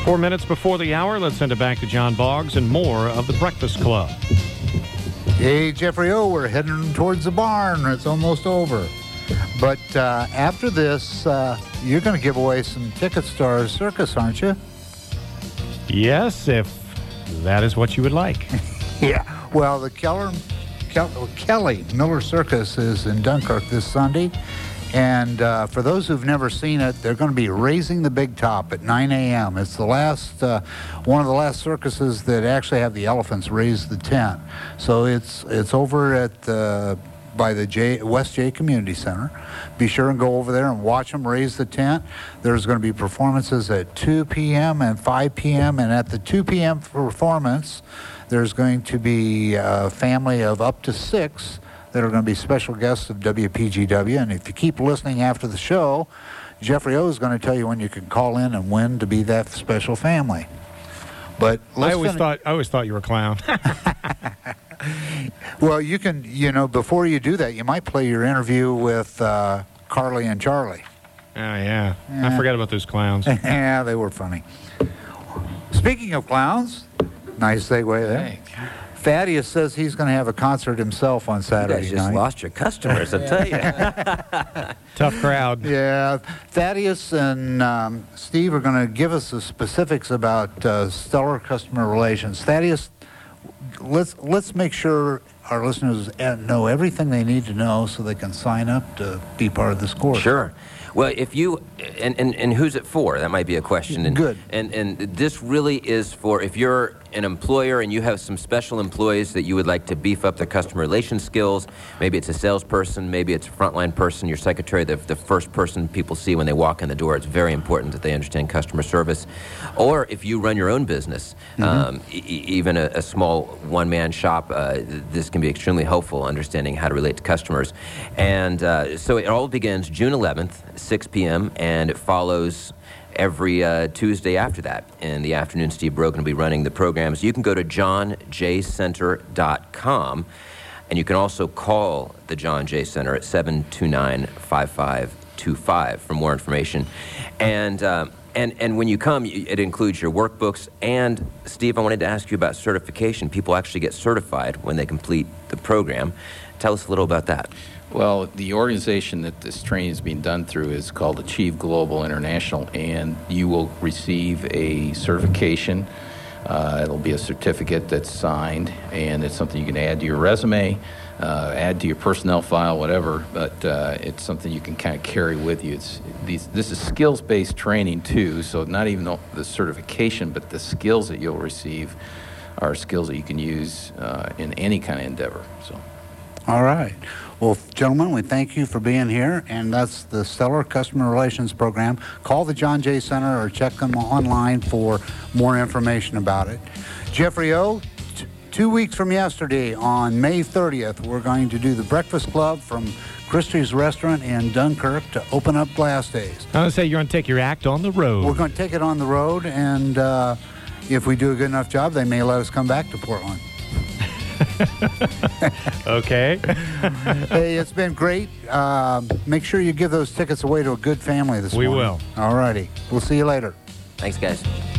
4 minutes before the hour, let's send it back to John Boggs and more of the Breakfast Club. Hey, Jeffrey O, we're heading towards the barn. It's almost over. But after this, you're going to give away some tickets to our circus, aren't you? Yes, if that is what you would like. Yeah. Well, the Kelly Miller Circus is in Dunkirk this Sunday. And for those who've never seen it, they're going to be raising the big top at 9 a.m. It's the last, one of the last circuses that actually have the elephants raise the tent. So it's over at by the West J Community Center. Be sure and go over there and watch them raise the tent. There's going to be performances at 2 p.m. and 5 p.m. And at the 2 p.m. performance, there's going to be a family of up to 6 that are going to be special guests of WPGW. And if you keep listening after the show, Jeffrey O is going to tell you when you can call in and win to be that special family. But I always thought you were a clown. Well, you can, before you do that, you might play your interview with Carly and Charlie. Oh, yeah. I forgot about those clowns. Yeah, they were funny. Speaking of clowns, nice segue there. Hey. Thaddeus says he's going to have a concert himself on Saturday You guys just night. lost your customers, I tell you. Tough crowd. Yeah, Thaddeus and Steve are going to give us the specifics about stellar customer relations. Thaddeus, let's make sure our listeners know everything they need to know so they can sign up to be part of this course. Sure. Well, if you, and who's it for? That might be a question. Good. And this really is for if you're an employer and you have some special employees that you would like to beef up their customer relations skills. Maybe it's a salesperson, maybe it's a frontline person, your secretary, the first person people see when they walk in the door. It's very important that they understand customer service. Or if you run your own business, even a small one-man shop, this can be extremely helpful understanding how to relate to customers. And so it all begins June 11th, 6 p.m., and it follows every Tuesday after that. In the afternoon, Steve Brogan will be running the programs. You can go to johnjcenter.com, and you can also call the John J. Center at 729-5525 for more information. And when you come, it includes your workbooks. And, Steve, I wanted to ask you about certification. People actually get certified when they complete the program. Tell us a little about that. Well, the organization that this training is being done through is called Achieve Global International, and you will receive a certification. It'll be a certificate that's signed, and it's something you can add to your resume, add to your personnel file, whatever, but it's something you can kind of carry with you. This is skills-based training, too, so not even the certification, but the skills that you'll receive are skills that you can use in any kind of endeavor. So. All right. Well, gentlemen, we thank you for being here, and that's the Stellar Customer Relations Program. Call the John J. Center or check them online for more information about it. Jeffrey O., 2 weeks from yesterday, on May 30th, we're going to do the Breakfast Club from Christie's Restaurant in Dunkirk to open up Glass Days. I would say you're going to take your act on the road. We're going to take it on the road, and if we do a good enough job, they may let us come back to Portland. Okay. Hey, it's been great. Make sure you give those tickets away to a good family this morning. We will. All righty. We'll see you later. Thanks, guys.